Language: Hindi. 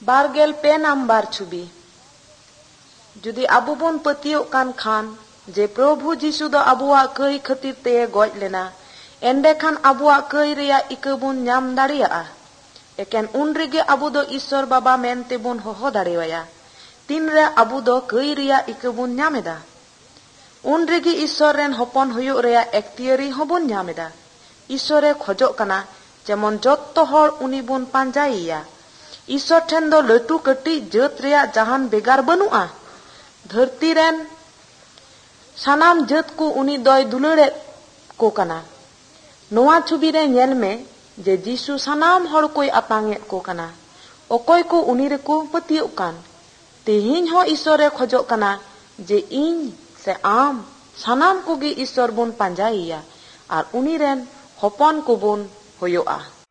बारगेल पे नंबर छुबी जुदी आबू बन पतियों कान खान जे प्रभु जीशु दो आबुआ कई खातिर ते गoj लेना एंडे खान आबुआ कई रेया इका बुन नाम दाड़िया एकेन उन रेगे आबू दो ईश्वर बाबा मेनते बुन होहो दाड़ेवाया तीन रे आबू दो कई रेया इका बुन नामेदा उन रेगे ईश्वर रेन हपन हुयुग रेया एक्तियारी होबुन नामेदा ईश्वरे खोजोग कना जेमन जत्तो हर उनी बुन पांजाइया ईश्वर ठेन दो लटू कटी जात रेया जहान बेगार बनुआ धरती रेन सानाम जात को उनी दोय दुलड़े को कना नोआ छुबी रे नेल में जे जीसु सानाम हर कोई अतांगे को कना ओकोय को उनी रे को पतियो कान तेहिन हो ईश्वरे खोजोग कना जे इन से आम सानाम को गे ईश्वर बुन पांजाइया और उनी रेन हपन को बुन होयोआ।